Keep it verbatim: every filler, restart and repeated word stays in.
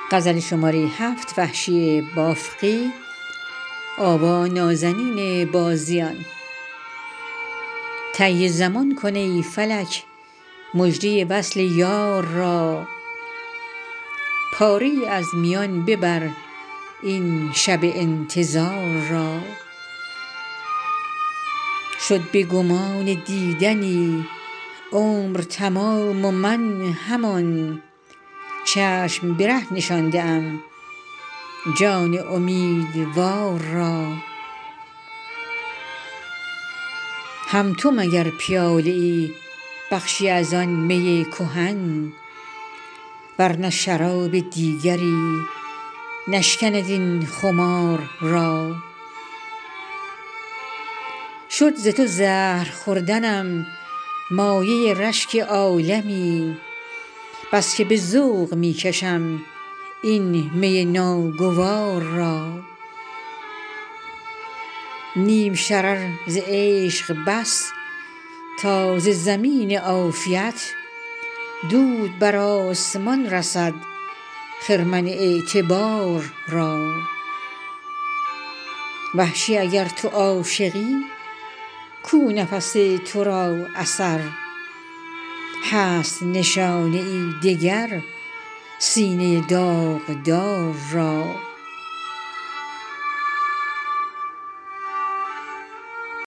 طی زمان کن ای فلک مژده وصل یار را پاره ای از میان ببر این شب انتظار را شد به گمان دیدنی عمر تمام و من همان چشم به ره نشانده ام جان امیدوار را هم تو مگر پیاله ای بخشی از آن می کهن ور نه شراب دیگری نشکند این خمار را شد ز تو زهر خوردنم مایه رشک عالمی بس که به ذوق می کشم این می ناگوار را نیم شرر ز عشق بس تا ز زمین عافیت دود بر آسمان رسد خرمن اعتبار را وحشی اگر تو عاشقی کو نفس تو را اثر هست نشانه ای دگر سینه داغدار را